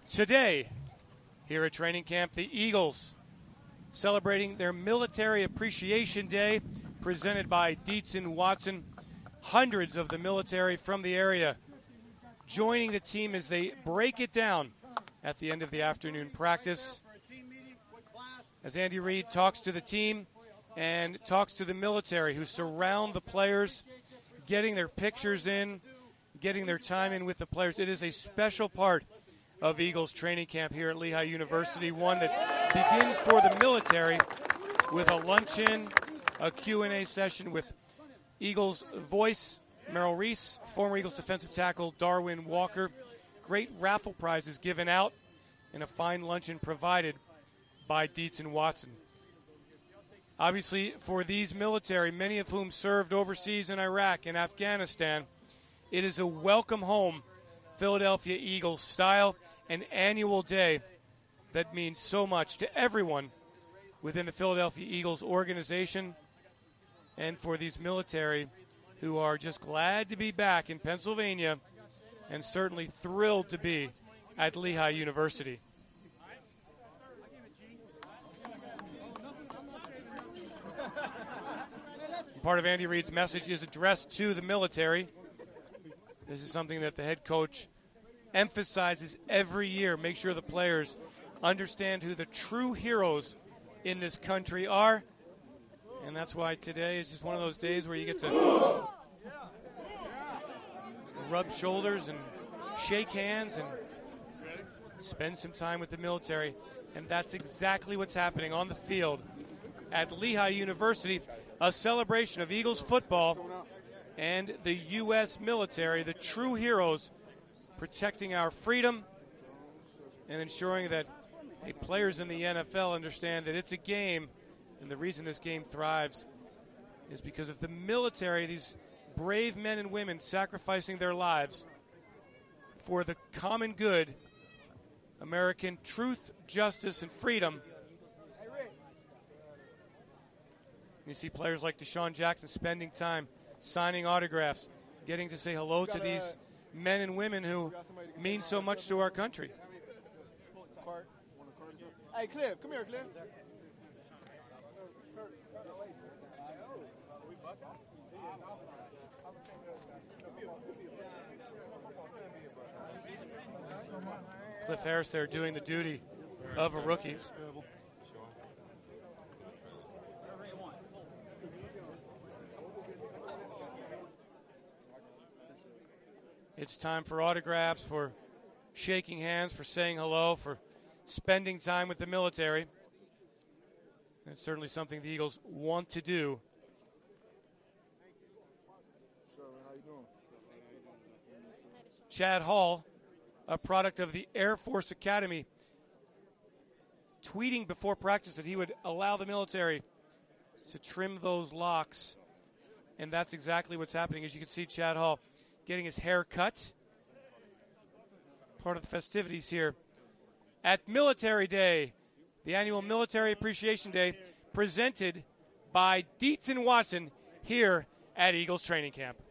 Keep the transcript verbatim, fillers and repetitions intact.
Today, here at training camp, the Eagles celebrating their Military Appreciation Day, presented by Dietz and Watson. Hundreds of the military from the area joining the team as they break it down at the end of the afternoon practice. As Andy Reid talks to the team and talks to the military who surround the players, getting their pictures in, getting their time in with the players. It is a special part of Eagles training camp here at Lehigh University, one that begins for the military with a luncheon, a Q and A session with Eagles voice Merrill Reese, former Eagles defensive tackle Darwin Walker. Great raffle prizes given out and a fine luncheon provided by Dietz and Watson. Obviously, for these military, many of whom served overseas in Iraq and Afghanistan, it is a welcome home Philadelphia Eagles style, an annual day that means so much to everyone within the Philadelphia Eagles organization, and for these military who are just glad to be back in Pennsylvania and certainly thrilled to be at Lehigh University. Part of Andy Reid's message is addressed to the military. This is something that the head coach emphasizes every year. Make sure the players understand who the true heroes in this country are. And that's why today is just one of those days where you get to rub shoulders and shake hands and spend some time with the military. And that's exactly what's happening on the field at Lehigh University, a celebration of Eagles football and the U S military, the true heroes protecting our freedom and ensuring that hey, players in the N F L understand that it's a game, and the reason this game thrives is because of the military, these brave men and women sacrificing their lives for the common good, American truth, justice, and freedom. You see players like Deshaun Jackson spending time signing autographs, getting to say hello to these men and women who mean so much to our country. Hey, Cliff, come here, Cliff. Cliff Harris there doing the duty of a rookie. It's time for autographs, for shaking hands, for saying hello, for spending time with the military. And it's certainly something the Eagles want to do. Chad Hall, a product of the Air Force Academy, tweeting before practice that he would allow the military to trim those locks. And that's exactly what's happening. As you can see, Chad Hall getting his hair cut. Part of the festivities here at Military Day, the annual Military Appreciation Day, presented by Dietz and Watson here at Eagles Training Camp.